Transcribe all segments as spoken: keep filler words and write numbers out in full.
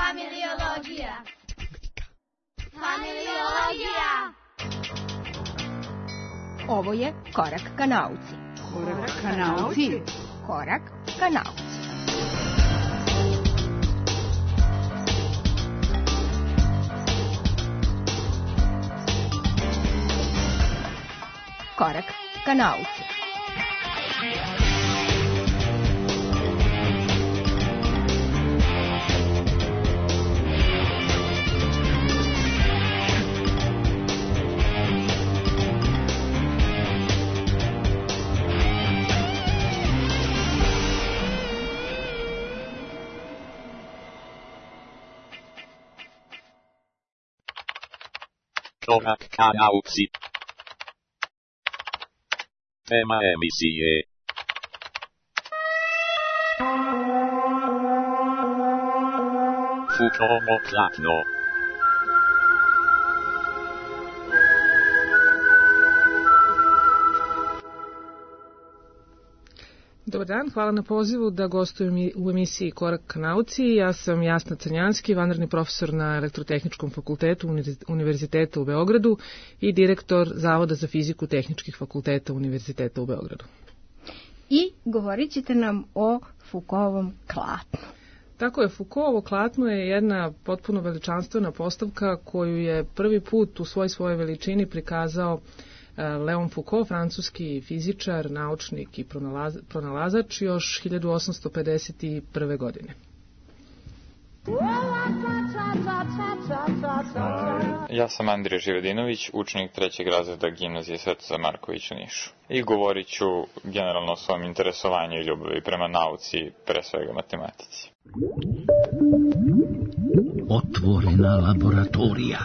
Familiologija. Familiologija. Ovo je Korak ka nauci. Korak ka nauci. Korak ka nauci. Korak ka nauci. Korak ka nauci. Tema emisije. Foucaultovo platno. Dobar dan, hvala na pozivu da gostujem u emisiji Korak ka nauci. Ja sam Jasna Crnjanski, vanredni profesor na Elektrotehničkom fakultetu Univerziteta u Beogradu i direktor Zavoda za fiziku tehničkih fakulteta Univerziteta u Beogradu. I govorit ćete nam o Foucaultovom klatnu. Tako je, Foucaultovo klatno je jedna potpuno veličanstvena postavka koju je prvi put u svoj svojoj veličini prikazao Leon Foucault, francuski fizičar, naučnik i pronalaz, pronalazač još hiljadu osamsto pedeset prve. godine. Ja sam Andrija Živedinović, učenik trećeg razreda gimnazije Svetoza Marković u Nišu. I govorit ću generalno o svom interesovanju i ljubavi prema nauci, pre svega matematici. Otvorena laboratorija.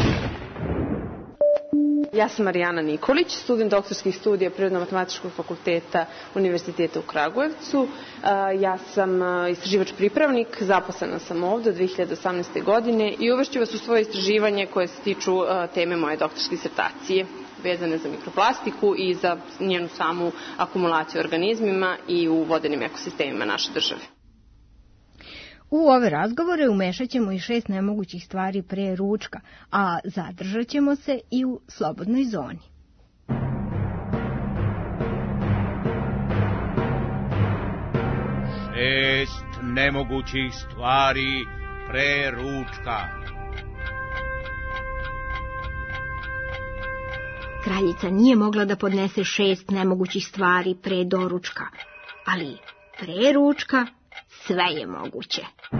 Ja sam Marijana Nikolić, student doktorskih studija Prirodno-matematičkog fakulteta Univerziteta u Kragujevcu. Ja sam istraživač pripravnik, zaposlena sam ovde od dve hiljade osamnaeste. godine i uvešću vas u svoje istraživanje koje se tiču teme moje doktorske disertacije, vezane za mikroplastiku i za njenu samu akumulaciju u organizmima i u vodenim ekosistemima naše države. U ove razgovore umešat ćemo i šest nemogućih stvari pre ručka, a zadržat ćemo se i u slobodnoj zoni. Šest nemogućih stvari pre ručka. Kraljica nije mogla da podnese šest nemogućih stvari pre doručka, ali pre ručka sve je moguće.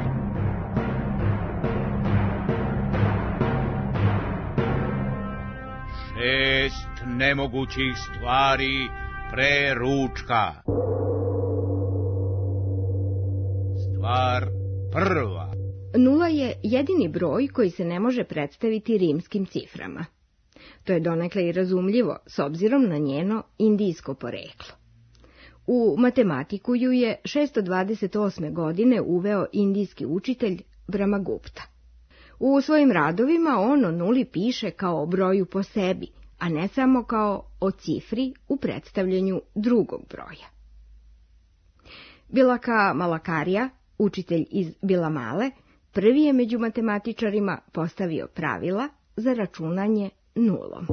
Šest nemogućih stvari pre ručka. Stvar prva. Nula je jedini broj koji se ne može predstaviti rimskim ciframa. To je donekle i razumljivo s obzirom na njeno indijsko poreklo. U matematiku ju je šesto dvadeset osme. godine uveo indijski učitelj Brahmagupta. U svojim radovima on o nuli piše kao o broju po sebi, a ne samo kao o cifri u predstavljanju drugog broja. Bilaka Malakarija, učitelj iz Bilamale, prvi je među matematičarima postavio pravila za računanje nulom.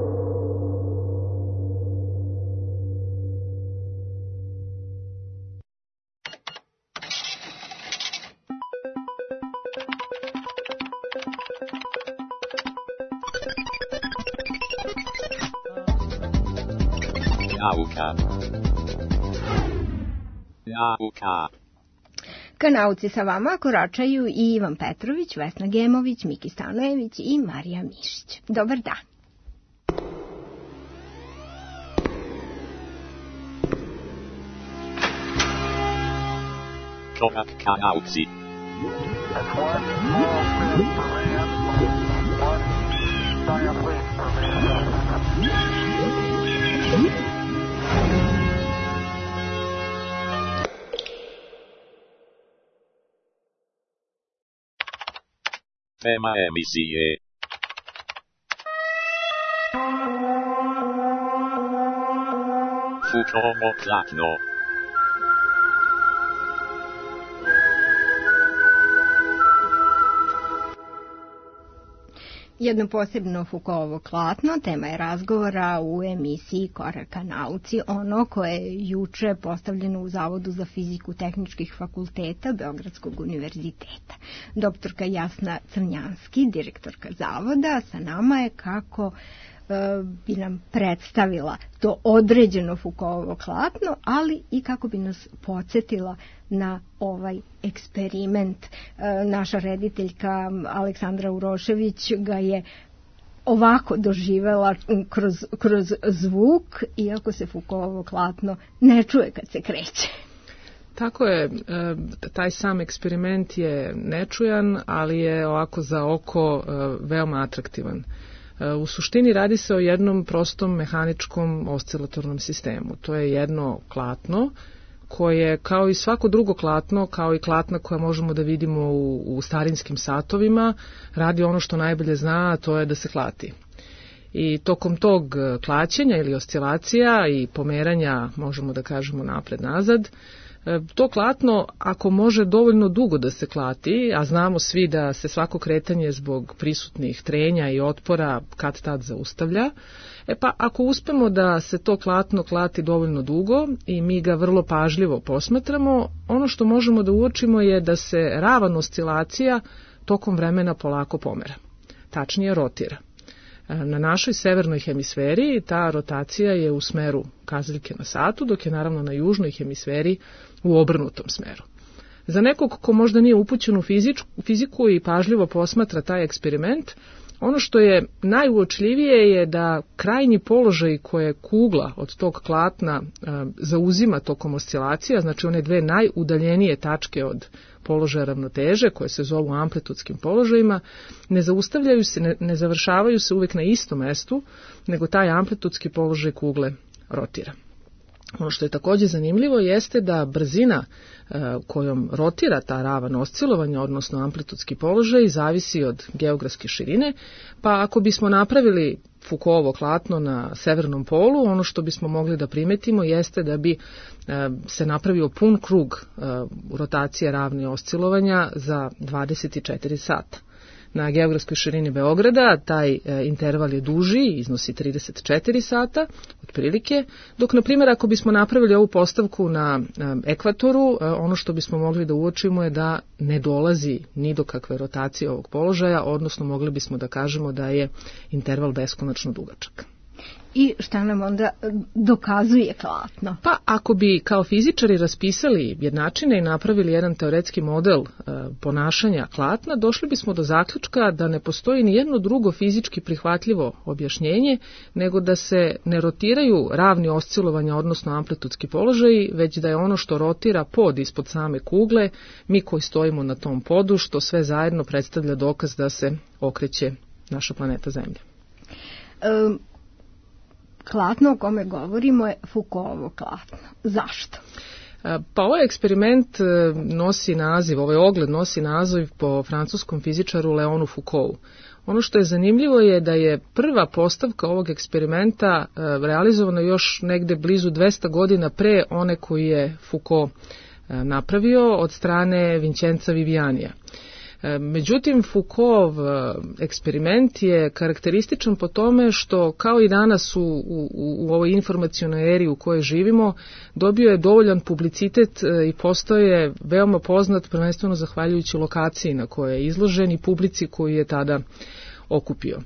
Nauka. Nauka. Ka nauci sa vama koračaju i Ivan Petrović, Vesna Gemović, Miki Stanojević i Marija Mišić. Dobar dan. Korak ka nauci. Tema emisije. Foucaultovo platno. Jedno posebno Foucaultovo klatno, tema je razgovora u emisiji Koraka nauci, ono koje je juče postavljeno u Zavodu za fiziku tehničkih fakulteta Beogradskog univerziteta. Doktorka Jasna Crnjanski, direktorka Zavoda, sa nama je kako bi nam predstavila to određeno Foucaultovo klatno, ali i kako bi nas podsjetila na ovaj eksperiment. Naša rediteljka Aleksandra Urošević ga je ovako doživela kroz, kroz zvuk, iako se Foucaultovo klatno ne čuje kad se kreće. Tako je, taj sam eksperiment je nečujan, ali je ovako za oko veoma atraktivan. U suštini radi se o jednom prostom mehaničkom oscilatornom sistemu. To je jedno klatno koje, kao i svako drugo klatno, kao i klatna koja možemo da vidimo u, u starinskim satovima, radi ono što najbolje zna, a to je da se klati. I tokom tog klaćenja ili oscilacija i pomeranja, možemo da kažemo napred-nazad, to klatno, ako može dovoljno dugo da se klati, a znamo svi da se svako kretanje zbog prisutnih trenja i otpora kad tad zaustavlja, e pa ako uspemo da se to klatno klati dovoljno dugo i mi ga vrlo pažljivo posmatramo, ono što možemo da uočimo je da se ravan oscilacija tokom vremena polako pomera. Tačnije rotira. Na našoj severnoj hemisferi ta rotacija je u smeru kazaljke na satu, dok je naravno na južnoj hemisferi u obrnutom smeru. Za nekog ko možda nije upućen u fiziku i pažljivo posmatra taj eksperiment, ono što je najuočljivije je da krajnji položaj koje kugla od tog klatna a, zauzima tokom oscilacija, znači one dve najudaljenije tačke od položaja ravnoteže, koje se zovu amplitudskim položajima, ne zaustavljaju se, ne, ne završavaju se uvijek na istom mestu, nego taj amplitudski položaj kugle rotira. Ono što je također zanimljivo jeste da brzina e, kojom rotira ta ravan oscilovanja, odnosno amplitudski položaj, zavisi od geografske širine, pa ako bismo napravili Foucaultovo klatno na severnom polu, ono što bismo mogli da primetimo jeste da bi e, se napravio pun krug e, rotacije ravne oscilovanja za dvadeset četiri sata. Na geografskoj širini Beograda taj e, interval je duži, iznosi trideset četiri sata, otprilike, dok, na primjer, ako bismo napravili ovu postavku na e, ekvatoru, e, ono što bismo mogli da uočimo je da ne dolazi ni do kakve rotacije ovog položaja, odnosno mogli bismo da kažemo da je interval beskonačno dugačak. I šta nam onda dokazuje klatno? Pa ako bi kao fizičari raspisali jednačine i napravili jedan teoretski model e, ponašanja klatna, došli bismo do zaključka da ne postoji ni jedno drugo fizički prihvatljivo objašnjenje, nego da se ne rotiraju ravni oscilovanja, odnosno amplitudski položaji, već da je ono što rotira pod ispod same kugle, mi koji stojimo na tom podu, što sve zajedno predstavlja dokaz da se okreće naša planeta Zemlja. Um. Klatno o kome govorimo je Foucaultovo klatno. Zašto? Pa ovaj eksperiment nosi naziv, ovaj ogled nosi naziv po francuskom fizičaru Leonu Foucaultu. Ono što je zanimljivo je da je prva postavka ovog eksperimenta realizovana još negde blizu dvesta godina pre one koji je Foucault napravio od strane Vincenza Vivianija. Međutim, Foucaultov eksperiment je karakterističan po tome što, kao i danas u, u, u ovoj informacionoj eri u kojoj živimo, dobio je dovoljan publicitet i postao je veoma poznat, prvenstveno zahvaljujući lokaciji na kojoj je izložen i publici koju je tada okupio.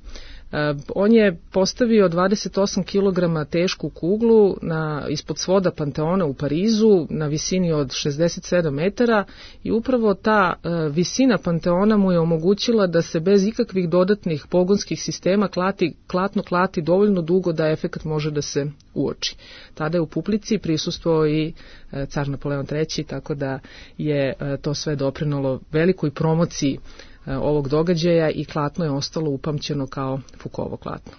On je postavio dvadeset osam kilograma tešku kuglu na, ispod svoda Panteona u Parizu na visini od šezdeset sedam metara i upravo ta e, visina Panteona mu je omogućila da se bez ikakvih dodatnih pogonskih sistema klati, klatno klati dovoljno dugo da efekat može da se uoči. Tada je u publici prisustvovao i e, car Napoleon treći, tako da je e, to sve doprinalo velikoj promociji ovog događaja i klatno je ostalo upamćeno kao Foucaultovo klatno.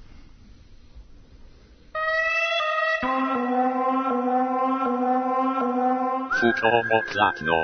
Foucaultovo klatno.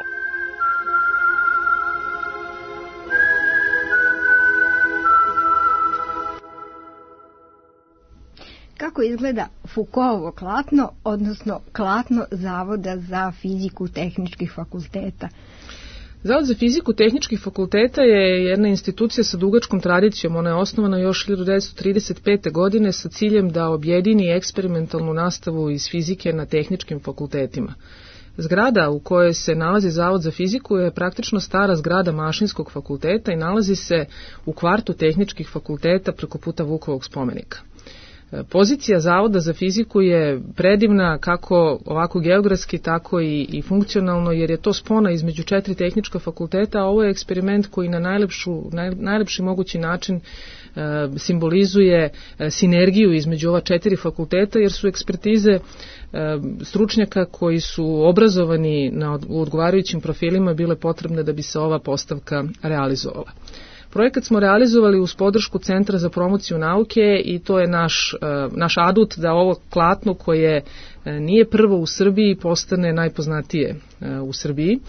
Kako izgleda Foucaultovo klatno, odnosno klatno Zavoda za fiziku tehničkih fakulteta? Zavod za fiziku tehničkih fakulteta je jedna institucija sa dugačkom tradicijom. Ona je osnovana još hiljadu devetsto trideset pete. godine sa ciljem da objedini eksperimentalnu nastavu iz fizike na tehničkim fakultetima. Zgrada u kojoj se nalazi Zavod za fiziku je praktično stara zgrada Mašinskog fakulteta i nalazi se u kvartu tehničkih fakulteta preko puta Vukovog spomenika. Pozicija Zavoda za fiziku je predivna kako ovako geografski, tako i, i funkcionalno, jer je to spona između četiri tehnička fakulteta, a ovo je eksperiment koji na najlepšu, naj, najlepši mogući način e, simbolizuje e, sinergiju između ova četiri fakulteta, jer su ekspertize e, stručnjaka koji su obrazovani na, u odgovarajućim profilima bile potrebne da bi se ova postavka realizovala. Projekat smo realizovali uz podršku Centra za promociju nauke i to je naš, naš adut da ovo klatno koje nije prvo u Srbiji postane najpoznatije u Srbiji.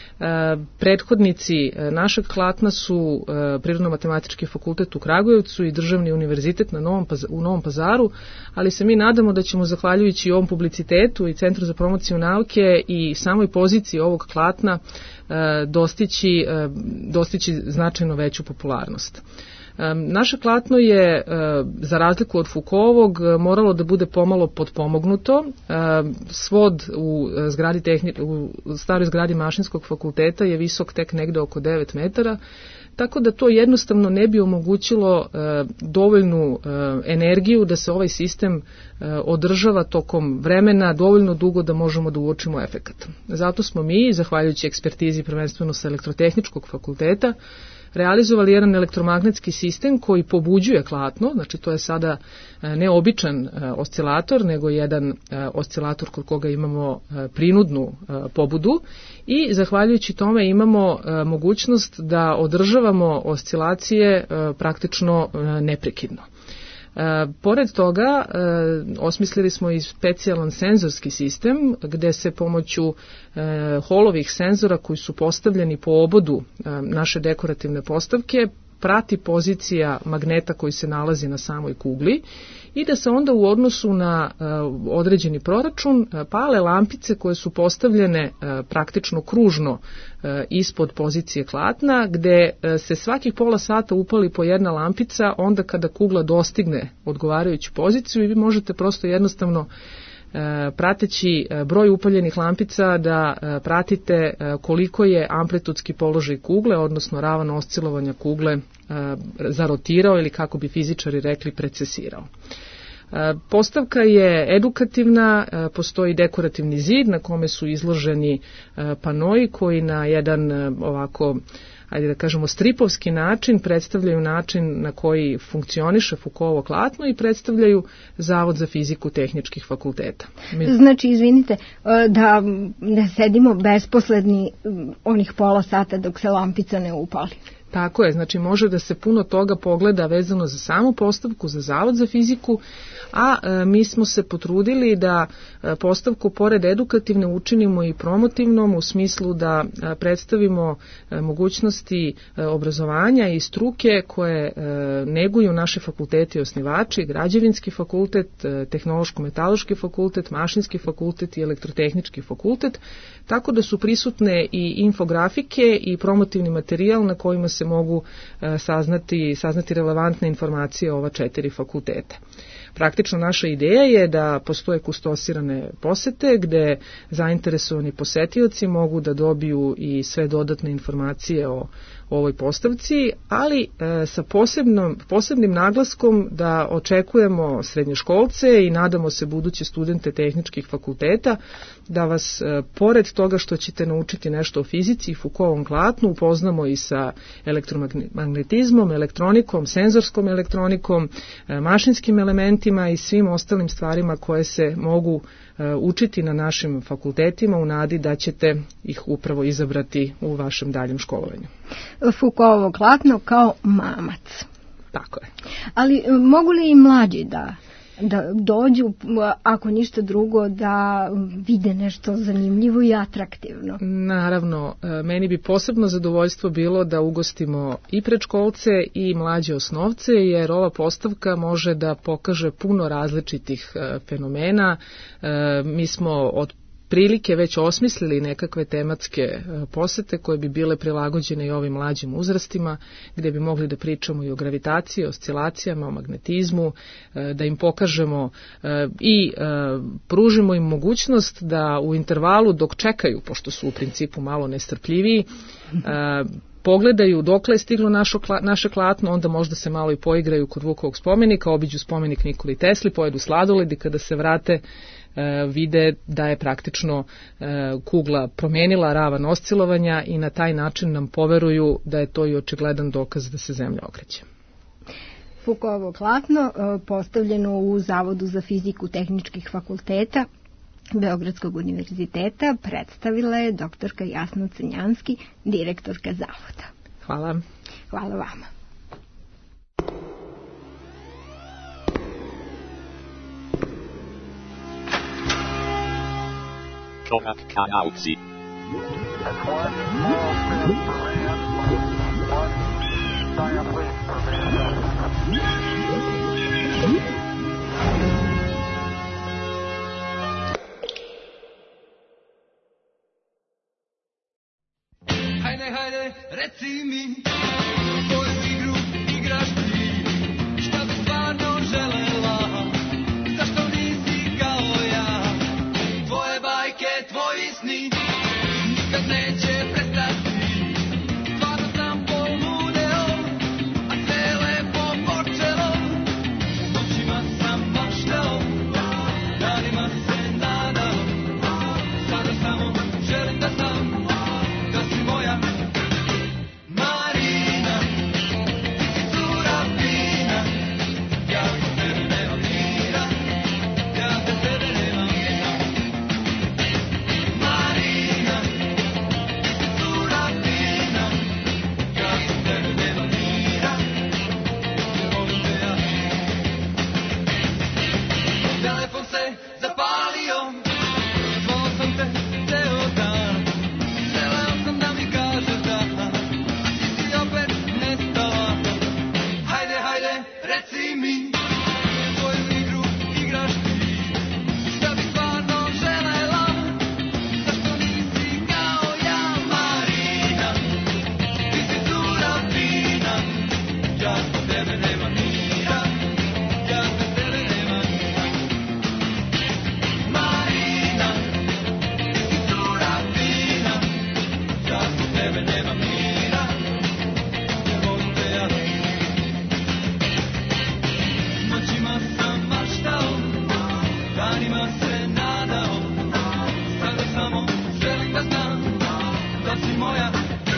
Prethodnici našeg klatna su Prirodno-matematički fakultet u Kragujevcu i Državni univerzitet na Novom Pazaru, u Novom Pazaru, ali se mi nadamo da ćemo zahvaljujući ovom publicitetu i Centru za promociju nauke i samoj poziciji ovog klatna dostići, dostići značajno veću popularnost. Naše klatno je, za razliku od Foucaultovog, moralo da bude pomalo potpomognuto. Svod u, zgradi tehni, u staroj zgradi Mašinskog fakulteta je visok tek negde oko devet metara, tako da to jednostavno ne bi omogućilo dovoljnu energiju da se ovaj sistem održava tokom vremena dovoljno dugo da možemo da uočimo efekat. Zato smo mi, zahvaljujući ekspertizi prvenstveno sa Elektrotehničkog fakulteta, realizovali jedan elektromagnetski sistem koji pobuđuje klatno, znači to je sada neobičan oscilator, nego jedan oscilator kod koga imamo prinudnu pobudu i zahvaljujući tome imamo mogućnost da održavamo oscilacije praktično neprekidno. E, pored toga, e, osmislili smo i specijalan senzorski sistem gde se pomoću e, holovih senzora koji su postavljeni po obodu e, naše dekorativne postavke prati pozicija magneta koji se nalazi na samoj kugli i da se onda u odnosu na e, određeni proračun e, pale lampice koje su postavljene e, praktično kružno e, ispod pozicije klatna, gde e, se svakih pola sata upali po jedna lampica onda kada kugla dostigne odgovarajuću poziciju i vi možete prosto jednostavno prateći broj upaljenih lampica da pratite koliko je amplitudski položaj kugle, odnosno ravan oscilovanja kugle zarotirao ili kako bi fizičari rekli precesirao. Postavka je edukativna, postoji dekorativni zid na kome su izloženi panoji koji na jedan ovako, ajde da kažemo, stripovski način predstavljaju način na koji funkcioniše Foucaultovo klatno i predstavljaju Zavod za fiziku tehničkih fakulteta. Mi... Znači, izvinite, da ne sedimo besposledni onih pola sata dok se lampica ne upali. Tako je, znači može da se puno toga pogleda vezano za samu postavku, za Zavod za fiziku, a e, mi smo se potrudili da e, postavku pored edukativne učinimo i promotivnom u smislu da e, predstavimo e, mogućnosti e, obrazovanja i struke koje e, neguju naše fakulteti i osnivači, Građevinski fakultet, e, Tehnološko-metaloški fakultet, Mašinski fakultet i Elektrotehnički fakultet, tako da su prisutne i infografike i promotivni materijal na kojima se mogu e, saznati, saznati relevantne informacije o ova četiri fakulteta. Praktično naša ideja je da postoje kustosirane posete gde zainteresovani posetioci mogu da dobiju i sve dodatne informacije o ovoj postavci, ali e, sa posebnom, posebnim naglaskom da očekujemo srednjoškolce i nadamo se buduće studente tehničkih fakulteta da vas, e, pored toga što ćete naučiti nešto o fizici i Foucaultovom klatnu, upoznamo i sa elektromagnetizmom, elektronikom, senzorskom elektronikom, e, mašinskim elementima i svim ostalim stvarima koje se mogu e, učiti na našim fakultetima u nadi da ćete ih upravo izabrati u vašem daljem školovanju. Foucaultovo klatno kao mamac. Tako je. Ali mogu li i mlađi da, da dođu, ako ništa drugo, da vide nešto zanimljivo i atraktivno? Naravno, meni bi posebno zadovoljstvo bilo da ugostimo i predškolce i mlađe osnovce, jer ova postavka može da pokaže puno različitih fenomena. Mi smo od otprilike već osmislili nekakve tematske posete koje bi bile prilagođene i ovim mlađim uzrastima, gdje bi mogli da pričamo i o gravitaciji, oscilacijama, o magnetizmu, da im pokažemo i pružimo im mogućnost da u intervalu dok čekaju, pošto su u principu malo nestrpljiviji, pogledaju dokle je stiglo našo, naše klatno, onda možda se malo i poigraju kod Vukovog spomenika, obiđu spomenik Nikoli Tesli, pojedu sladoled i kada se vrate vide da je praktično kugla promenila ravan oscilovanja i na taj način nam poveruju da je to i očigledan dokaz da se zemlja okreće. Foucaultovo klatno postavljeno u Zavodu za fiziku tehničkih fakulteta Beogradskog univerziteta predstavila je doktorka Jasna Crnjanski, direktorka Zavoda. Hvala. Hvala vama. Korak ka nauci. Hajde, hajde, reci mi, koju igru igraš ti, šta bi stvarno želela, zašto nisi kao ja, tvoje bajke, tvoji sni, nikad neće prestati, stvarno sam poludeo, a sve lepo počelo, noćima sam maštao, danima se nadao, sada samo želim da sam, da si moja Marina, ti si cura fina, ja bez tebe nemam mira, ja bez tebe nemam mira. Marina, ti si cura fina, ja bez tebe nemam mira, volim te ja. Telefon se zapalio, zvao sam te ceo dan, želeo sam da mi kažeš da, a ti si opet nestala. Hajde, hajde, reci mi, koju igru igraš ti, šta bi stvarno želela, zašto nisi kao ja, Marina, ti si cura fina, ja bez tebe nemam mira, ja bez tebe nemam mira. Marina, ti si cura fina, ja bez tebe nemam mira, ne volim te ja. Noćima sam maštao, danima se nadao, sada samo želim da znam, da si moja.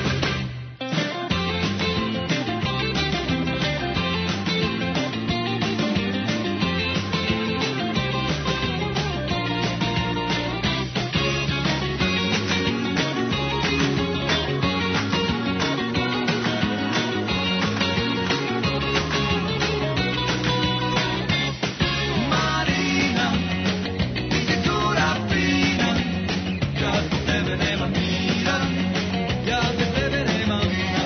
Marina, ti si cura fina, ja bez tebe nemam mira, ja bez tebe nemam mira.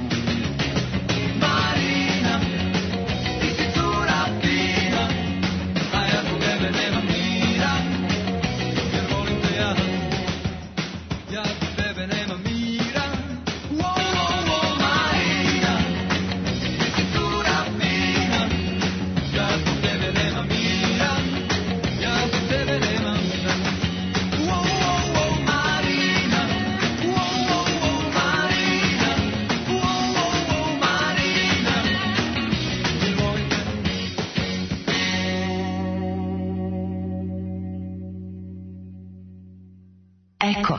Marina, ti si cura fina, a ja bez tebe nemam mira, jer volim te ja, ja bez tebe nemam mira. Wo, wo, wo, Marina, ti si cura fina, ja bez tebe nemam mira, ja bez tebe nemam mira. Wo, wo, wo, Marina, wo, wo, wo, Marina, wo, wo, wo, Marina, jer volim te. Eko.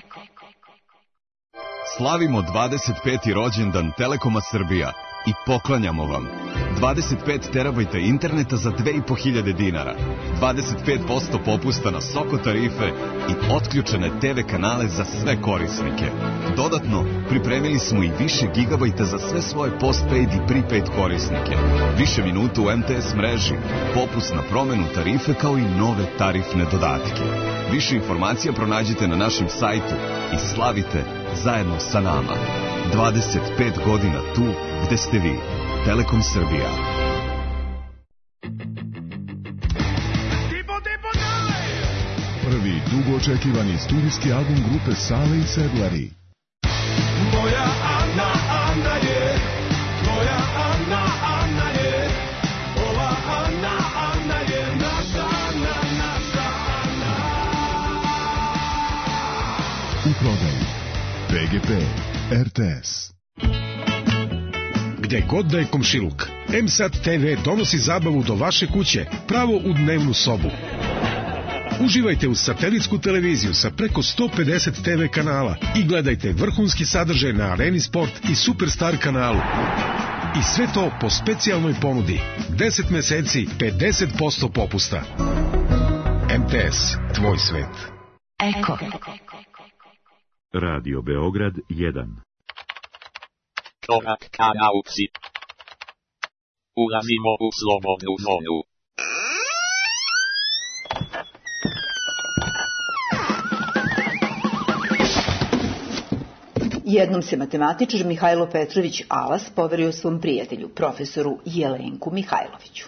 Slavimo dvadeset peti rođendan Telekoma Srbija i poklanjamo vam dvadeset pet terabajta interneta za dve i po hiljade dinara, dvadeset pet posto popusta na Soko tarife i otključene te ve kanale za sve korisnike. Dodatno, pripremili smo i više gigabajta za sve svoje postpaid i prepaid korisnike, više minuta u em te es mreži, popust na promenu tarife kao i nove tarifne dodatke. Više informacija pronađite na našem sajtu i slavite zajedno sa nama. dvadeset pet godina tu gde ste vi. Telekom Srbija. Prvi duel dugo očekivani studijski album grupe Sale i Sedlari. Moja Ana, Ana je, moja Ana, Ana je, ova Ana, Ana je naša Ana, naša Ana. U prodaji P G P, R T S. Gde god da je komšiluk, M S A T T V donosi zabavu do vaše kuće, pravo u dnevnu sobu. Uživajte uz satelitsku televiziju sa preko sto pedeset te ve kanala i gledajte vrhunski sadržaj na Areni Sport i Superstar kanalu. I sve to po specijalnoj ponudi. deset meseci, pedeset posto popusta. M T S, tvoj svet. Eko. Radio Beograd jedan. Korak ka nauci. Ulazimo u slobodnu zonu. Jednom se matematičar Mihajlo Petrović Alas poverio svom prijatelju, profesoru Jelenku Mihajloviću.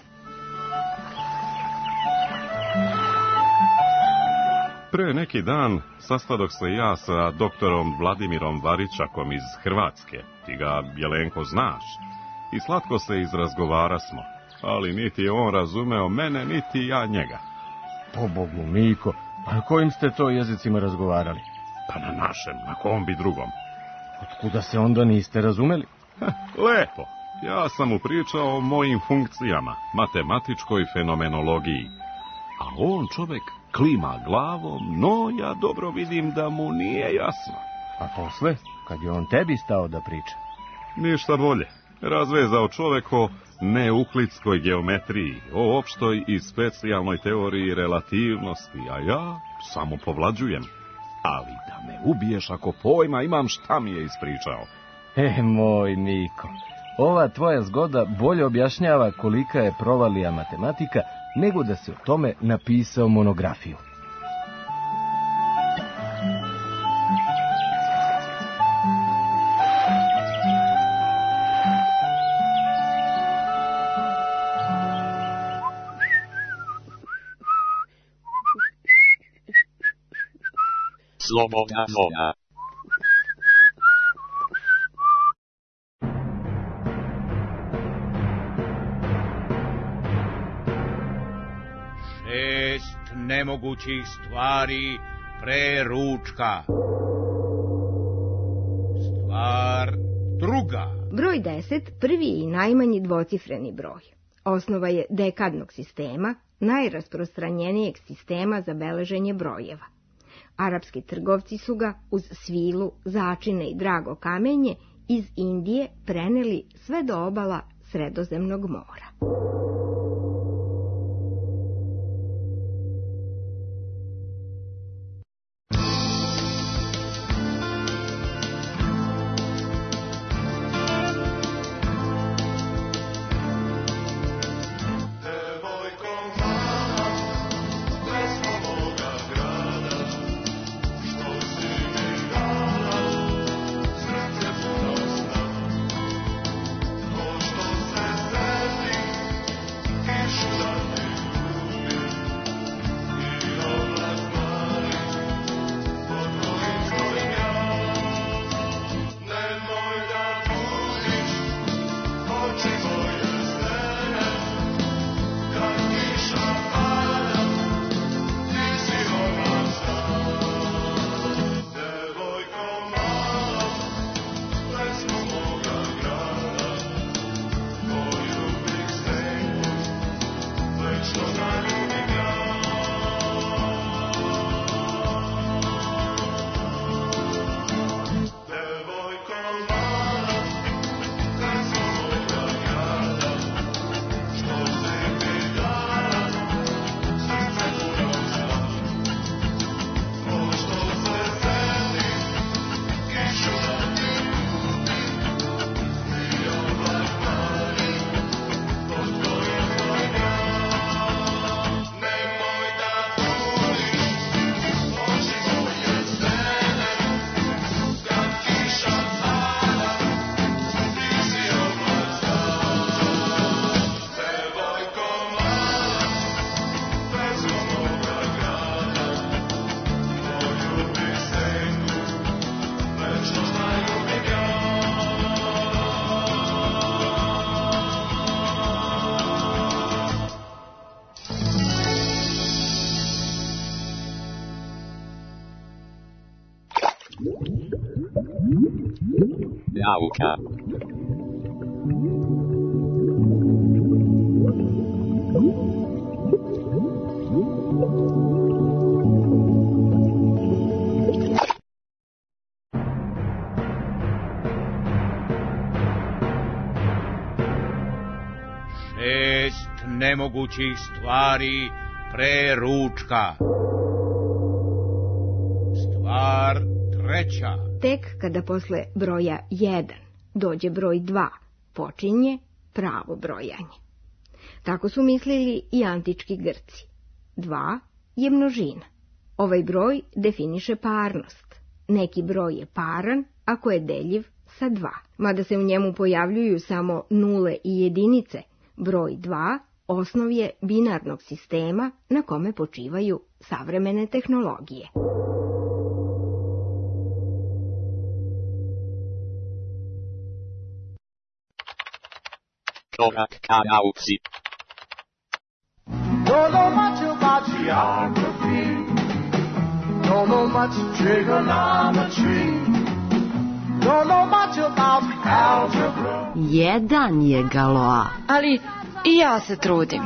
Pre neki dan sastadoh se ja sa doktorom Vladimirom Varičakom iz Hrvatske. Ti ga, Jelenko, znaš. I slatko se izrazgovara smo, ali niti je on razumeo mene, niti ja njega. Pobogu, Miko, a kojim ste to jezicima razgovarali? Pa na našem, na kom bi drugom. Otkuda se onda niste razumeli? Lepo, ja sam mu pričao o mojim funkcijama, matematičkoj fenomenologiji. A on, čovek, klima glavom, no ja dobro vidim da mu nije jasno. A posle, kad je on tebi stao da priča? Ništa bolje. Razvezao čovek o neuklidskoj geometriji, o opštoj i specijalnoj teoriji relativnosti, a ja samo povlađujem. Ali da me ubiješ ako pojma imam šta mi je ispričao. E, moj Miko, ova tvoja zgoda bolje objašnjava kolika je provalija matematika nego da se o tome napisao monografiju. Slobodna zona. Šest nemogućih stvari pre ručka. Stvar druga. Broj deset prvi i najmanji dvocifreni broj. Osnova je dekadnog sistema, najrasprostranjenijeg sistema za beleženje brojeva. Arapski trgovci su ga uz svilu, začine i drago kamenje iz Indije preneli sve do obala Sredozemnog mora. Nauka. Šest nemogućih stvari pre ručka. Stvar treća. Tek kada posle broja jedan dođe broj dva, počinje pravo brojanje. Tako su mislili i antički Grci. Dva je množina. Ovaj broj definiše parnost. Neki broj je paran ako je deljiv sa dva. Mada se u njemu pojavljuju samo nule i jedinice, broj dva osnov je binarnog sistema na kome počivaju savremene tehnologije. Korak ka nauci. Don't know much about geography. Don't know much trigonometry. Don't know much about algebra. Jedan je Galois. Ali i ja se trudim.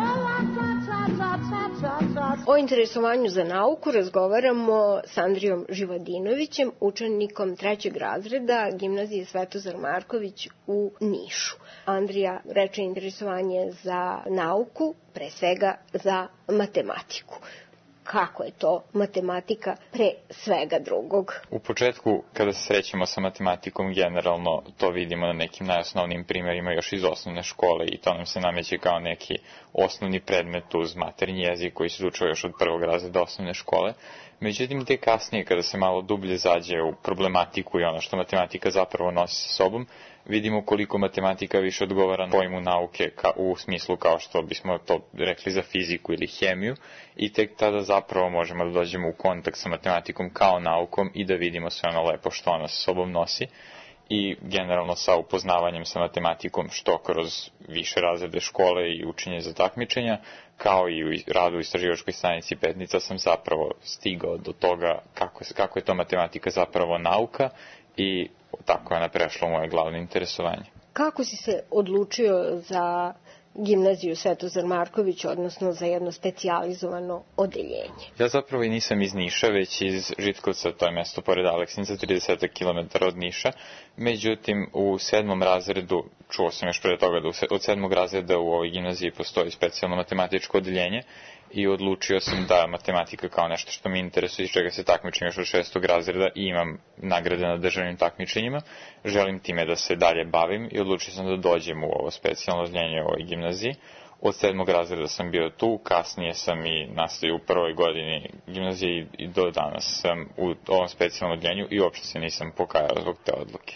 O interesovanju za nauku razgovaramo s Andrijom Živadinovićem, učenikom trećeg razreda Gimnazije Svetozar Marković u Nišu. Andrija reče interesovanje za nauku, pre svega za matematiku. Kako je to matematika pre svega drugog? U početku, kada se srećemo sa matematikom, generalno to vidimo na nekim najosnovnim primjerima još iz osnovne škole i to nam se nameće kao neki osnovni predmet uz maternji jezik koji se učio još od prvog razreda osnovne škole. Međutim, te kasnije, kada se malo dublje zađe u problematiku i ono što matematika zapravo nosi sa sobom, vidimo koliko matematika više odgovara pojmu nauke ka, u smislu kao što bismo to rekli za fiziku ili hemiju i tek tada zapravo možemo da dođemo u kontakt sa matematikom kao naukom i da vidimo sve ono lepo što ona sa sobom nosi i generalno sa upoznavanjem sa matematikom što kroz više razrede škole i učenje za takmičenja, kao i u radu u istraživačkoj stanici Petnica sam zapravo stigao do toga kako, kako je to matematika zapravo nauka i tako je ona prešla u moje glavno interesovanje. Kako si se odlučio za Gimnaziju Svetozar Marković, odnosno za jedno specijalizovano odeljenje? Ja zapravo i nisam iz Niša, već iz Žitkovca, to je mesto pored Aleksinca, trideset kilometara od Niša. Međutim, u sedmom razredu, čuo sam još pre toga da od sedmog razreda u ovoj gimnaziji postoji specijalno matematičko odeljenje i odlučio sam da matematika kao nešto što mi interesuje, iz čega se takmičim još od šestog razreda i imam nagrade na državnim takmičenjima. Želim time da se dalje bavim i odlučio sam da dođem u ovo specijalno odeljenje u ovoj gimnaziji. Od sedmog razreda sam bio tu, kasnije sam i nastavio u prvoj godini gimnazije i do danas sam u ovom specijalnom odeljenju i uopšte se nisam pokajao zbog te odluke.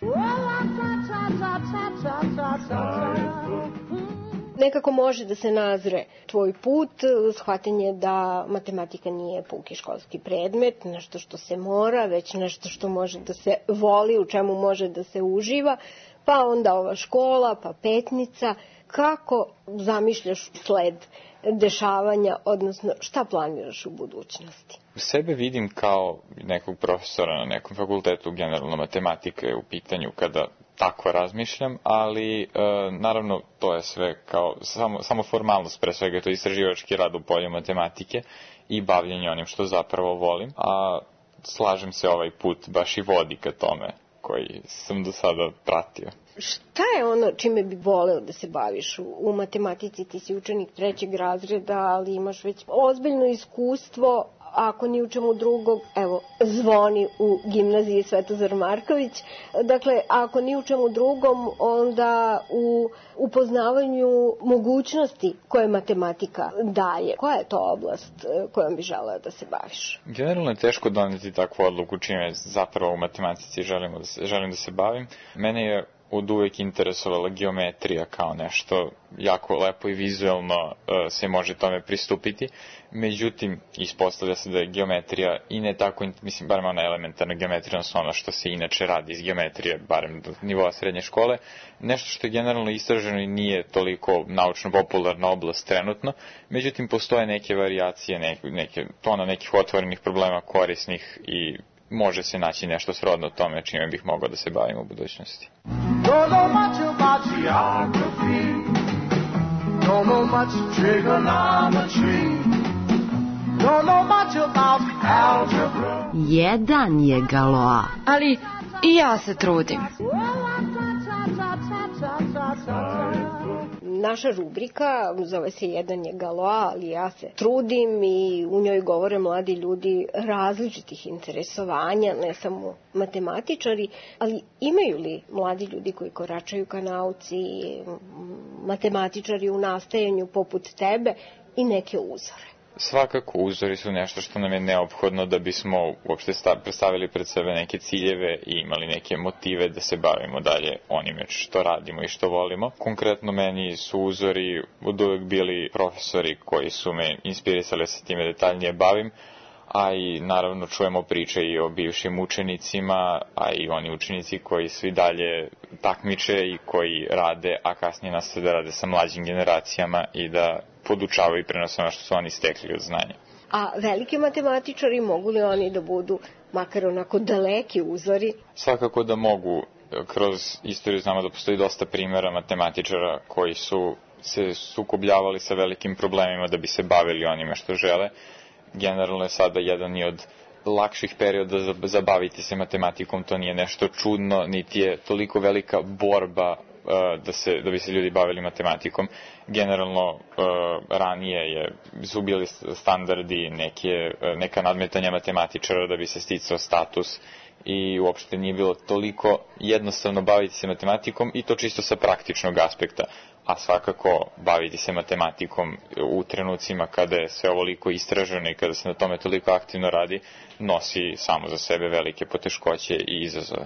Nekako može da se nazre tvoj put, shvatanje da matematika nije puki školski predmet, nešto što se mora, već nešto što može da se voli, u čemu može da se uživa, pa onda ova škola, pa Petnica. Kako zamišljaš sled dešavanja, odnosno šta planiraš u budućnosti? Sebe vidim kao nekog profesora na nekom fakultetu, generalno matematika je u pitanju kada tako razmišljam, ali e, naravno to je sve kao samo, samo formalnost, pre svega to je istraživački rad u polju matematike i bavljenje onim što zapravo volim, a slažem se ovaj put baš i vodi ka tome koji sam do sada pratio. Šta je ono čime bi voleo da se baviš? U matematici ti si učenik trećeg razreda, ali imaš već ozbiljno iskustvo, ako ni u čemu drugog, evo, zvoni u Gimnaziji Svetozar Marković. Dakle, ako ni u čemu drugom, onda u upoznavanju mogućnosti koje matematika daje. Koja je to oblast kojom bi želeo da se baviš? Generalno je teško doneti takvu odluku čime zapravo u matematici želim da se, želim da se bavim. Mene je od uvek interesovala geometrija kao nešto jako lepo i vizuelno se može tome pristupiti. Međutim, ispostavlja se da je geometrija i ne tako, mislim, barem ona elementarna geometrija, odnosno ono što se inače radi iz geometrije, barem do nivoa srednje škole, nešto što je generalno istraženo i nije toliko naučno-popularna oblast trenutno, međutim, postoje neke varijacije, neke, neke, tona nekih otvorenih problema korisnih i može se naći nešto srodno tome čime bih mogao da se bavim u budućnosti. Don't know much about geography. Don't know much trigonometry. Don't know much about algebra. Jedan je Galois. Ali i ja se trudim. Naša rubrika zove se Jedan je Galois, ali ja se trudim i u njoj govore mladi ljudi različitih interesovanja, ne samo matematičari, ali imaju li mladi ljudi koji koračaju ka nauci, matematičari u nastajanju poput tebe i neke uzore? Svakako uzori su nešto što nam je neophodno da bismo uopšte predstavili pred sebe neke ciljeve i imali neke motive da se bavimo dalje onime što radimo i što volimo. Konkretno meni su uzori od uvek bili profesori koji su me inspirisali da se time detaljnije bavim, a i naravno čujemo priče i o bivšim učenicima, a i oni učenici koji svi dalje takmiče i koji rade, a kasnije nastave da rade sa mlađim generacijama i da podučavaju i prenose ono što su oni stekli od znanja. A veliki matematičari, mogu li oni da budu makar onako daleki uzori? Svakako da mogu. Kroz istoriju znamo da postoji dosta primjera matematičara koji su se sukobljavali sa velikim problemima da bi se bavili onime što žele. Generalno je sada jedan i od lakših perioda za, za baviti se matematikom, to nije nešto čudno, niti je toliko velika borba uh, da, se, da bi se ljudi bavili matematikom. Generalno uh, ranije je, su bili standardi, neke, uh, neka nadmetanja matematičara da bi se sticao status i uopšte nije bilo toliko jednostavno baviti se matematikom i to čisto sa praktičnog aspekta. A svakako baviti se matematikom u trenucima kada je sve ovoliko istraženo i kada se na tome toliko aktivno radi, nosi samo za sebe velike poteškoće i izazove.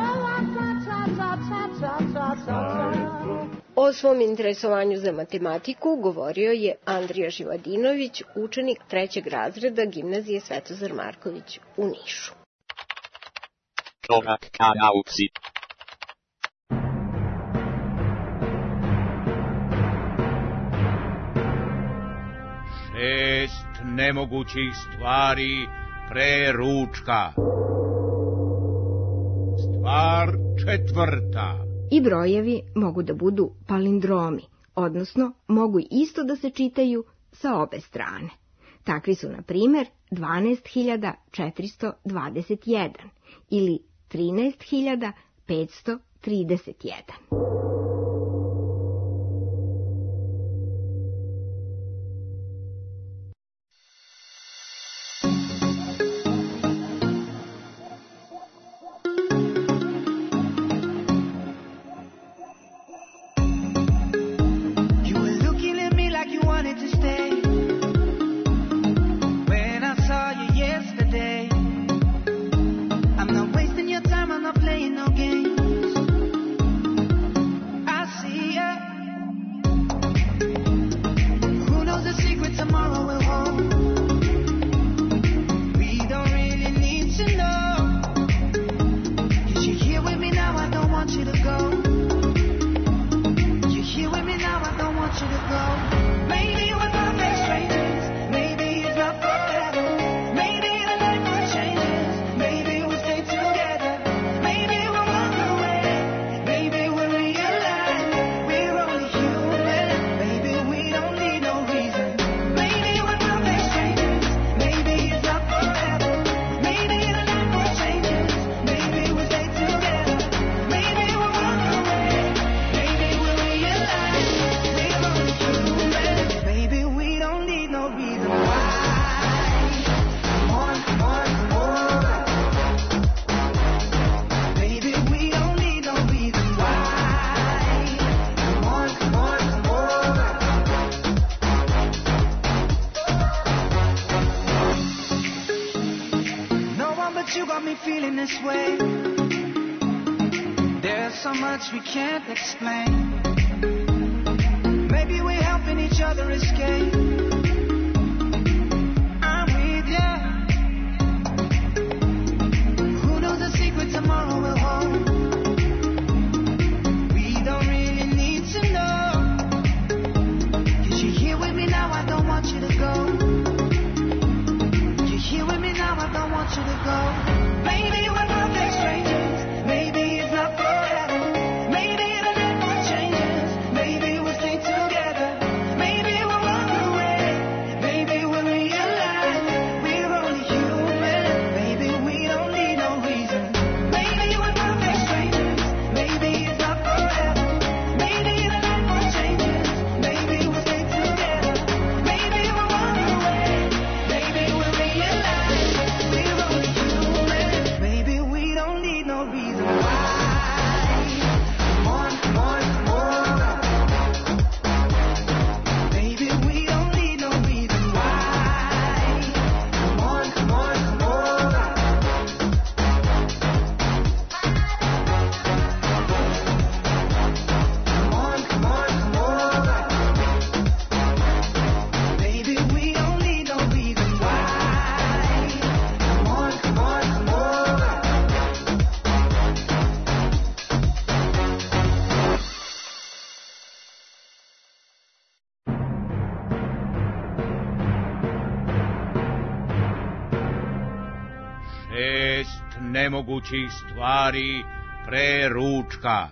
O svom interesovanju za matematiku govorio je Andrija Živadinović, učenik trećeg razreda gimnazije Svetozar Marković u Nišu. Korak ka nauci. Šest nemogućih stvari pre ručka. Stvar četvrta. I brojevi mogu da budu palindromi, odnosno mogu isto da se čitaju sa obe strane. Takvi su, na primjer, dvanaest hiljada četiristo dvadeset jedan ili trinaest hiljada petsto trideset jedan. We can't explain. Maybe we're helping each other escape. I'm with ya. Who knows the secret tomorrow will hold? We don't really need to know. 'Cause you're here with me now, I don't want you to go. You're here with me now, I don't want you to go. Maybe nemogućih stvari pre ručka.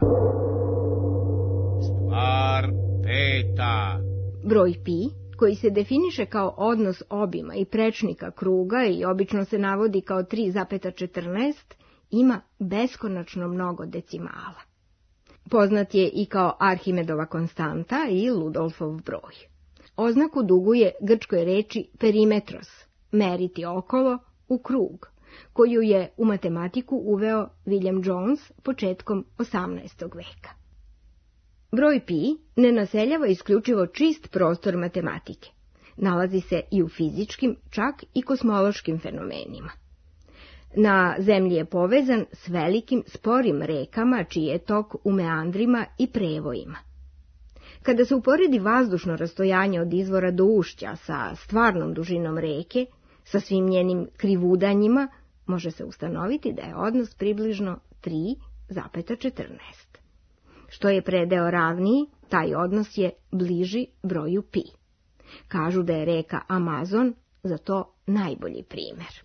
Stvar peta. Broj pi, koji se definiše kao odnos obima i prečnika kruga i obično se navodi kao tri zarez četrnaest, ima beskonačno mnogo decimala. Poznat je i kao Arhimedova konstanta i Ludolfov broj. Oznaku duguje grčkoj reči perimetros, meriti okolo, u krug, koju je u matematiku uveo William Jones početkom osamnaestog veka. Broj pi ne naseljava isključivo čist prostor matematike. Nalazi se i u fizičkim, čak i kosmološkim fenomenima. Na Zemlji je povezan s velikim sporim rekama, čiji je tok u meandrima i prevojima. Kada se uporedi vazdušno rastojanje od izvora do ušća sa stvarnom dužinom reke, sa svim njenim krivudanjima, može se ustanoviti da je odnos približno tri zarez četrnaest. Što je predeo ravniji, taj odnos je bliži broju pi. Kažu da je reka Amazon za to najbolji primer.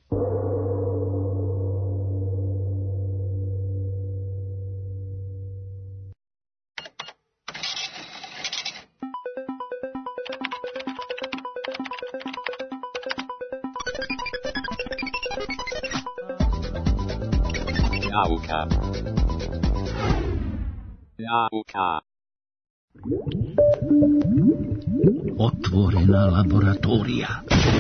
Nauka. Nauka. Otvorena laboratorija.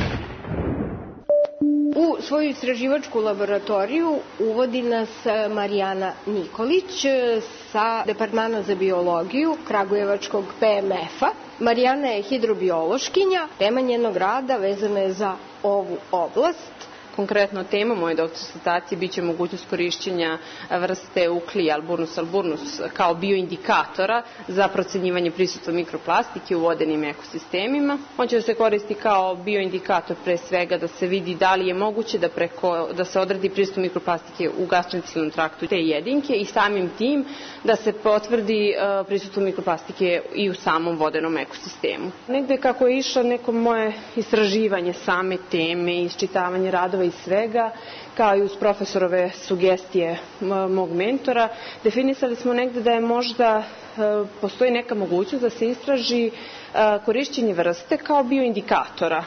U svoju istraživačku laboratoriju uvodi nas Marijana Nikolić sa Departmana za biologiju Kragujevačkog pe em efa. Marijana je hidrobiološkinja, tema njenog rada vezana je za ovu oblast. Konkretno tema moje doktorske disertacije biće mogućnost korišćenja vrste Euclea alburnus alburnus kao bioindikatora za procenjivanje prisustva mikroplastike u vodenim ekosistemima. On će da se koristi kao bioindikator pre svega da se vidi da li je moguće da, preko, da se odredi prisustvo mikroplastike u gastrointestinalnom traktu te jedinke i samim tim da se potvrdi uh, prisustvo mikroplastike i u samom vodenom ekosistemu. Negde kako je išlo neko moje istraživanje same teme, isčitavanje radova i svega, kao i uz profesorove sugestije mog mentora, definisali smo negde da je možda postoji neka mogućnost da se istraži korišćenje vrste kao bioindikatora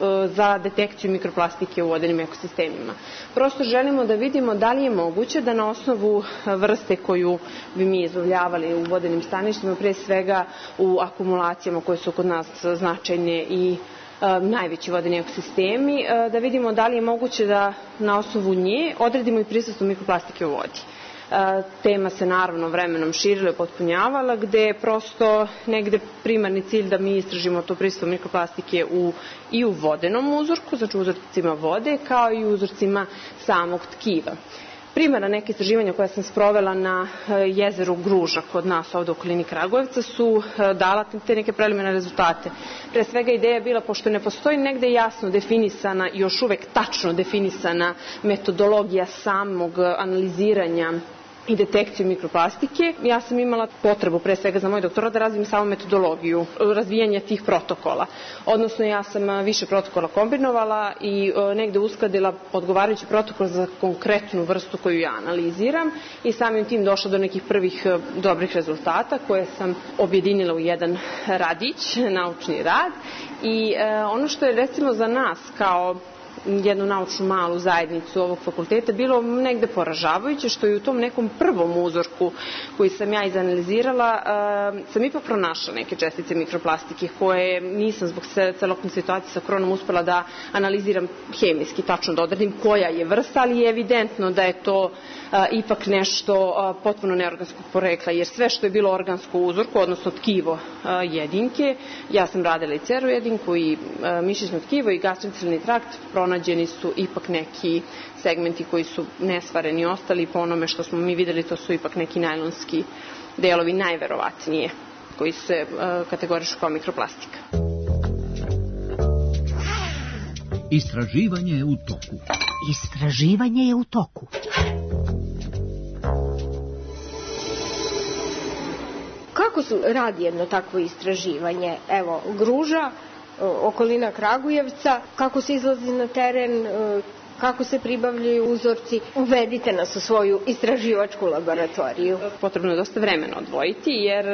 za detekciju mikroplastike u vodenim ekosistemima. Prosto želimo da vidimo da li je moguće da na osnovu vrste koju bi mi izlovljavali u vodenim staništima, pre svega u akumulacijama koje su kod nas značajne i najveći vodeni ekosistemi, da vidimo da li je moguće da na osnovu nje odredimo i prisustvo mikroplastike u vodi. Tema se naravno vremenom širila i potpunjavala, gde je prosto negde primarni cilj da mi istražimo to prisustvo mikroplastike u, i u vodenom uzorku, znači uzorcima vode, kao i uzorcima samog tkiva. Primjera neke istraživanja koja sam sprovela na jezeru Gruža kod nas ovde u okolini Kragujevca su dala te neke preliminarne rezultate. Pre svega ideja je bila, pošto ne postoji negde jasno definisana, još uvek tačno definisana metodologija samog analiziranja i detekciju mikroplastike, ja sam imala potrebu pre svega za moj doktorat da razvijem samo metodologiju razvijanja tih protokola. Odnosno ja sam više protokola kombinovala i negde uskladila odgovarajući protokol za konkretnu vrstu koju ja analiziram i samim tim došla do nekih prvih dobrih rezultata koje sam objedinila u jedan radić, naučni rad. I ono što je recimo za nas kao jednu naučnu malu zajednicu ovog fakulteta bilo negde poražavajuće, što je u tom nekom prvom uzorku koji sam ja izanalizirala sam ipak pronašla neke čestice mikroplastike koje nisam zbog celokupne situacije sa koronom uspela da analiziram hemijski, tačno da odredim koja je vrsta, ali je evidentno da je to ipak nešto potpuno neorganskog porekla, jer sve što je bilo organsko u uzorku, odnosno tkivo jedinke, ja sam radila i ceru jedinku i mišićno tkivo i gastrointestinalni trakt, pronađeni su ipak neki segmenti koji su nesvareni ostali, po onome što smo mi videli to su ipak neki najlonski delovi najverovatnije koji se kategorišu kao mikroplastika. Istraživanje je u toku. Istraživanje je u toku. Kako su radi jedno takvo istraživanje? Evo, Gruža, okolina Kragujevca, kako se izlazi na teren, kako se pribavljaju uzorci. Uvedite nas u svoju istraživačku laboratoriju. Potrebno je dosta vremena odvojiti jer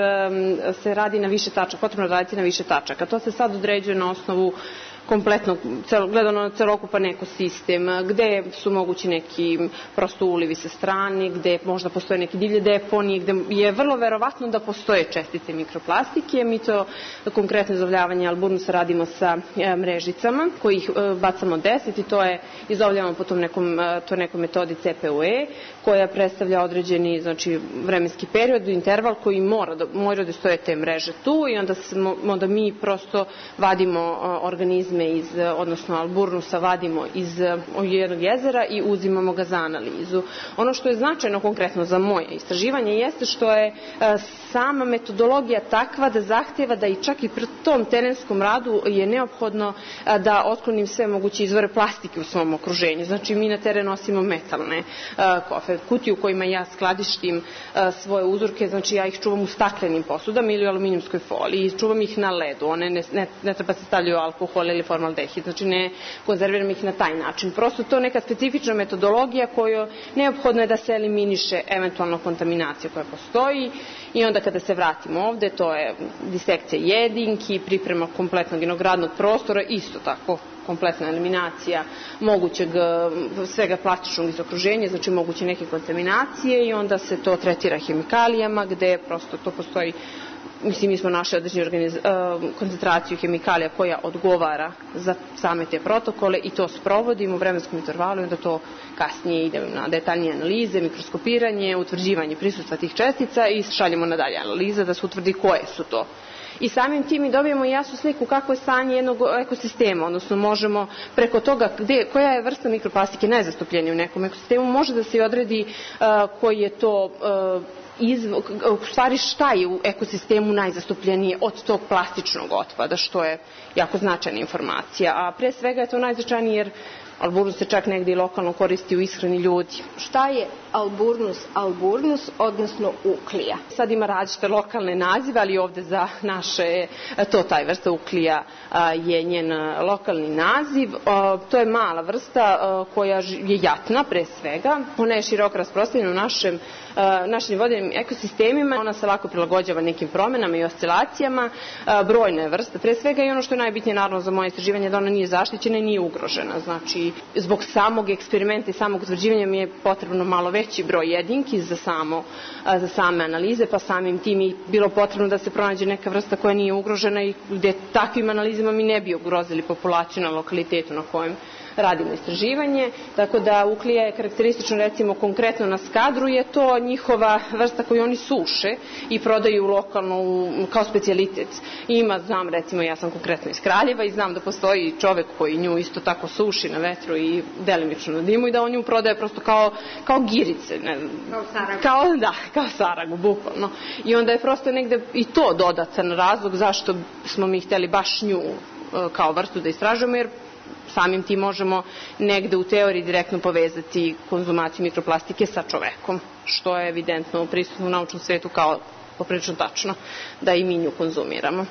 se radi na više tačaka, potrebno je raditi na više tačaka. To se sad određuje na osnovu kompletno, celo, gledano na celokupan ekosistem, gde su mogući neki prosto ulivi sa strane, gde možda postoje neke divlje deponije, gde je vrlo verovatno da postoje čestice mikroplastike. Mi to konkretno izlovljavanje alburnusa radimo sa e, mrežicama, kojih e, bacamo deset i to je izlovljavamo po tom nekom, e, to nekoj metodi C P U E, koja predstavlja određeni znači, vremenski period, interval koji mora da, mora da stoje te mreže tu i onda, smo, onda mi prosto vadimo e, organizme iz, odnosno alburnusa vadimo iz jednog jezera i uzimamo ga za analizu. Ono što je značajno konkretno za moje istraživanje jeste što je sama metodologija takva da zahtjeva da i čak i pri tom terenskom radu je neophodno da otklonim sve moguće izvore plastike u svom okruženju. Znači mi na teren nosimo metalne kofe, kutije u kojima ja skladištim svoje uzorke, znači ja ih čuvam u staklenim posudama ili u aluminijumskoj foliji i čuvam ih na ledu. One ne, ne, ne treba se stavljaju alkohol ili formaldehid, znači ne konzerviram ih na taj način. Prosto to je neka specifična metodologija koju neophodno je da se eliminiše eventualno kontaminacija koja postoji i onda kada se vratimo ovde, to je disekcija jedinki, priprema kompletnog vinogradnog prostora, isto tako kompletna eliminacija mogućeg svega plastičnog iz okruženja, znači moguće neke kontaminacije i onda se to tretira hemikalijama gde prosto to postoji. Mislim, mi smo našli određenu organiz... koncentraciju hemikalija koja odgovara za same te protokole i to sprovodimo u vremenskom intervalu i onda to kasnije ide na detaljnije analize, mikroskopiranje, utvrđivanje prisustva tih čestica i šaljemo na dalje analize da se utvrdi koje su to. I samim tim mi dobijemo jasnu sliku kako je stanje jednog ekosistema, odnosno možemo preko toga gde, koja je vrsta mikroplastike najzastupljenija u nekom ekosistemu, može da se i odredi uh, koji je to uh, Iz, u stvari šta je u ekosistemu najzastupljenije od tog plastičnog otpada, što je jako značajna informacija. A pre svega je to najznačajnije jer alburnus se čak negdje i lokalno koristi u ishrani ljudi. Šta je alburnus alburnus, odnosno uklija? Sad ima različite lokalne nazive, ali ovde za naše, to taj vrsta uklija je njen lokalni naziv. To je mala vrsta koja je jatna pre svega. Ona je široko rasprostranjena u našem našim vodenim ekosistemima. Ona se lako prilagođava nekim promenama i oscilacijama. Brojne vrste pre svega i ono što je najbitnije naravno za moje istraživanje da ona nije zaštićena i nije ugrožena. Znači, zbog samog eksperimenta i samog utvrđivanja mi je potrebno malo veći broj jedinki za, samo, za same analize, pa samim tim i bilo potrebno da se pronađe neka vrsta koja nije ugrožena i gde takvim analizama mi ne bi ugrozili populaciju na lokalitetu na kojem radimo istraživanje, tako da uklija je karakteristično recimo konkretno na Skadru je to njihova vrsta koju oni suše i prodaju lokalno kao specijalitet. Ima, znam recimo, ja sam konkretno iz Kraljeva i znam da postoji čovek koji nju isto tako suši na vetru i delimično na dimu i da on nju prodaje prosto kao, kao girice. Ne, kao saragu. Kao, da, kao saragu, bukvalno. I onda je prosto negde i to dodatan razlog zašto smo mi hteli baš nju kao vrstu da istražujemo, jer samim tim možemo negde u teoriji direktno povezati konzumaciju mikroplastike sa čovekom, što je evidentno prisutno u naučnom svetu kao poprilično tačno da i mi nju konzumiramo.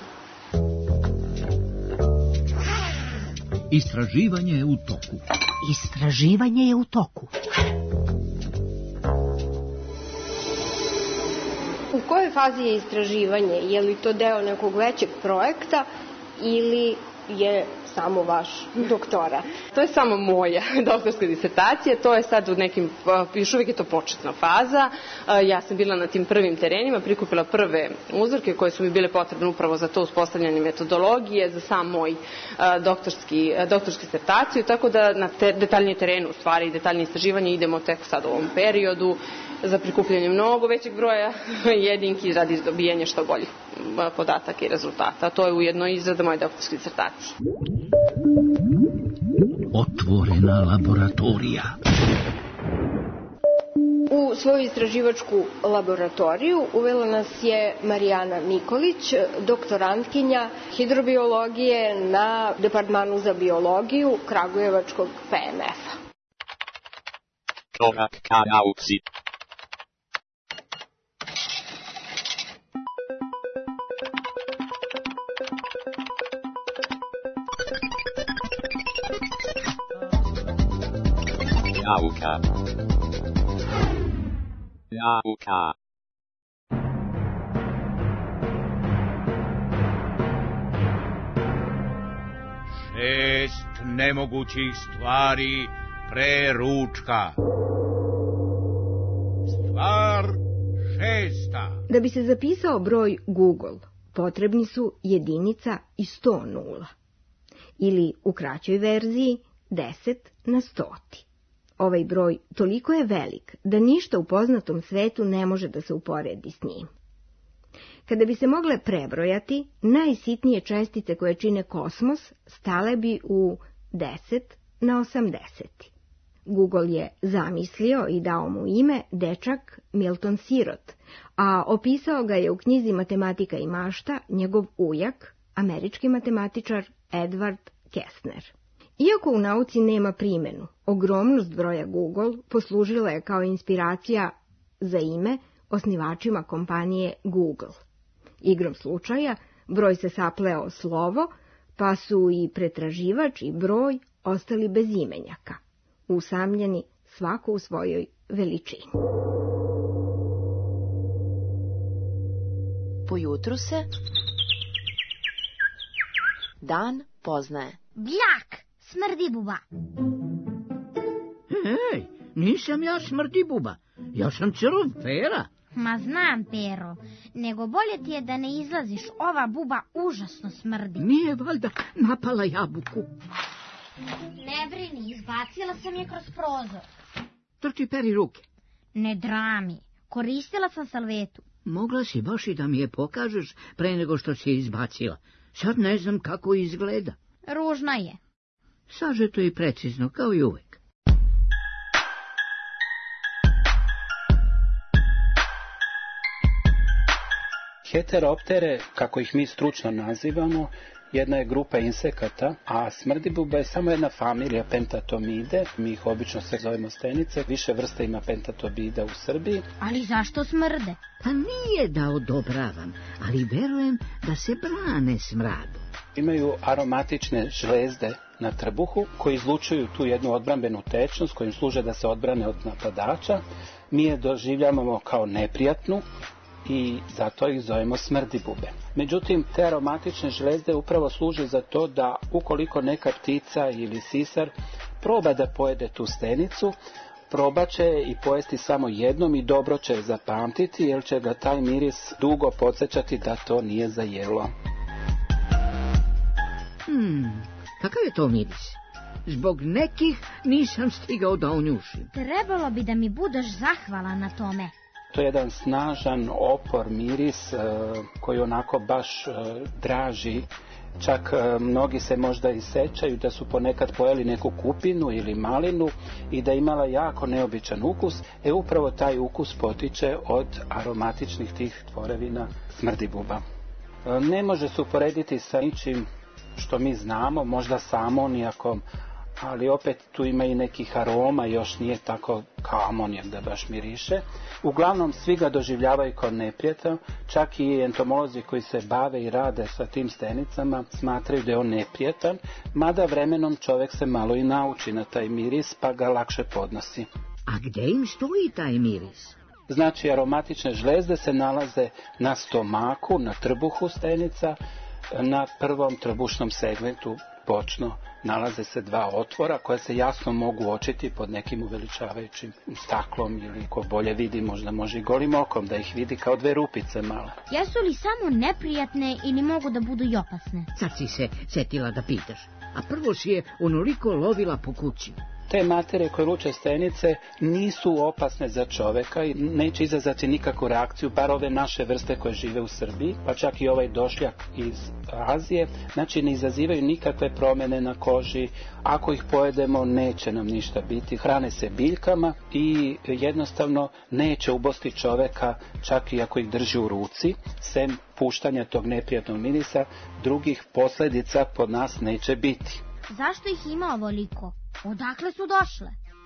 Istraživanje je u toku. Istraživanje je u toku. U kojoj fazi je istraživanje? Je li to deo nekog većeg projekta ili je samo vaš doktorat? To je samo moja doktorska disertacija, to je sad u nekim, još uvijek je to početna faza. Ja sam bila na tim prvim terenima, prikupila prve uzorke koje su mi bile potrebne upravo za to uspostavljanje metodologije, za sam moj doktorski, doktorsku disertaciju, tako da na te, detaljnije terenu, u stvari detaljnije istraživanje idemo tek sad u ovom periodu za prikupljanje mnogo većeg broja jedinki radi dobijanja što boljih podataka i rezultata. To je ujedno izrada moje doktorske disertacije. Otvorena laboratorija. U svoju istraživačku laboratoriju uvela nas je Marijana Nikolić, doktorantkinja hidrobiologije na Departmanu za biologiju Kragujevačkog P M F-a. Korak ka nauci. Nauka. Nauka. Šest nemogućih stvari pre ručka. Stvar šesta. Da bi se zapisao broj Google, potrebni su jedinica i sto nula. Ili u kraćoj verziji deset na stoti. Ovaj broj toliko je velik da ništa u poznatom svetu ne može da se uporedi s njim. Kada bi se mogle prebrojati, najsitnije čestice koje čine kosmos stale bi u deset na osamdeset. Google je zamislio i dao mu ime dečak Milton Sirot, a opisao ga je u knjizi Matematika i mašta njegov ujak, američki matematičar Edward Kestner. Iako u nauci nema primjenu, ogromnost broja Google poslužila je kao inspiracija za ime osnivačima kompanije Google. Igrom slučaja, broj se sapleo slovo, pa su i pretraživač i broj ostali bez imenjaka, usamljeni svako u svojoj veličini. Po jutru se dan poznaje. Bljak, smrdi buba. Hej, nisam ja smrdi buba. Ja sam Crv Pera. Ma znam, Pero, nego bolje ti je da ne izlaziš, ova buba užasno smrdi. Nije valjda napala jabuku. Ne brini, izbacila sam je kroz prozor. Trči Peri ruke. Ne drami, koristila sam salvetu. Mogla si baš i da mi je pokažeš pre nego što si je izbacila. Sad ne znam kako izgleda. Ružna je. Sažeto i precizno, kao i uvek. Heteroptere, kako ih mi stručno nazivamo, jedna je grupa insekata, a smrdibuba je samo jedna familija pentatomide. Mi ih obično sve zovemo stenice. Više vrsta ima pentatobida u Srbiji. Ali zašto smrde? Pa nije da odobravam, ali verujem da se brane smradu. Imaju aromatične žlezde na trbuhu koji izlučuju tu jednu odbrambenu tečnost kojim služe da se odbrane od napadača. Mi je doživljavamo kao neprijatnu i zato ih zovemo smrdibube. Međutim, te aromatične žlezde upravo služe za to da ukoliko neka ptica ili sisar proba da pojede tu stenicu, probat će i pojesti samo jednom i dobro će je zapamtiti, jer će ga taj miris dugo podsjećati da to nije za jelo. Hmm, kakav je to miris? Zbog nekih nisam stigao da onjušim. Trebalo bi da mi budeš zahvalan na tome. To je jedan snažan opor miris e, koji onako baš e, draži. Čak e, mnogi se možda i sećaju da su ponekad pojeli neku kupinu ili malinu i da je imala jako neobičan ukus. E upravo taj ukus potiče od aromatičnih tih tvorevina smrdibuba. E, ne može se uporediti sa ničim što mi znamo, možda sa amonijakom, ali opet tu ima i nekih aroma, još nije tako kao amonijak da baš miriše. Uglavnom svi ga doživljavaju kao neprijatelj, čak i entomolozi koji se bave i rade sa tim stenicama smatraju da je on neprijatelj, mada vremenom čovjek se malo i nauči na taj miris pa ga lakše podnosi. A gde im stoji taj miris? Znači aromatične žlezde se nalaze na stomaku, na trbuhu stenica, na prvom trbušnom segmentu bočno nalaze se dva otvora koja se jasno mogu uočiti pod nekim uveličavajućim staklom ili ko bolje vidi možda može i golim okom da ih vidi kao dve rupice male. Jesu li samo neprijatne ili mogu da budu i opasne? Sad si se setila da pitaš, a prvo si je onoliko lovila po kući. Te materije koje luče stenice nisu opasne za čoveka i neće izazvati nikakvu reakciju, bar ove naše vrste koje žive u Srbiji, pa čak i ovaj došljak iz Azije, znači ne izazivaju nikakve promjene na koži, ako ih pojedemo neće nam ništa biti, hrane se biljkama i jednostavno neće ubosti čoveka čak i ako ih drži u ruci, sem puštanja tog neprijatnog mirisa, drugih posljedica pod nas neće biti. Zašto ih ima ovoliko? Odakle su došle?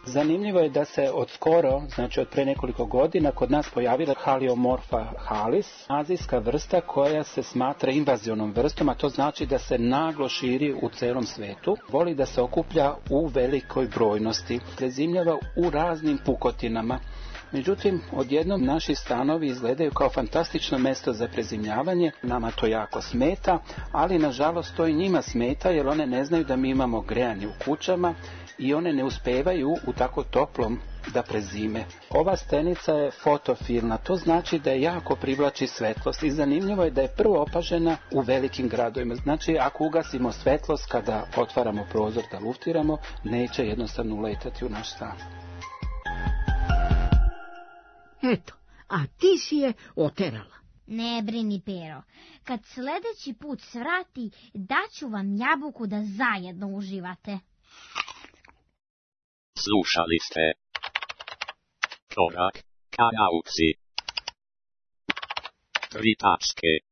Zanimljivo je da se od skoro, znači od pre nekoliko godina, kod nas pojavila Haliomorpha halis, azijska vrsta koja se smatra invazionom vrstom, a to znači da se naglo širi u celom svetu. Voli da se okuplja u velikoj brojnosti, prezimljava u raznim pukotinama. Međutim, odjednom naši stanovi izgledaju kao fantastično mesto za prezimljavanje, nama to jako smeta, ali nažalost to i njima smeta jer one ne znaju da mi imamo grejanje u kućama i one ne uspevaju u tako toplom da prezime. Ova stenica je fotofilna, to znači da je jako privlači svetlost i zanimljivo je da je prvo opažena u velikim gradovima. Znači, ako ugasimo svetlost kada otvaramo prozor da luftiramo, neće jednostavno uletati u naš stan. Eto, a ti si je oterala. Ne brini, Pero. Kad sledeći put svrati, daću vam jabuku da zajedno uživate. Slušali ste Korak ka nauci. Tri tačke.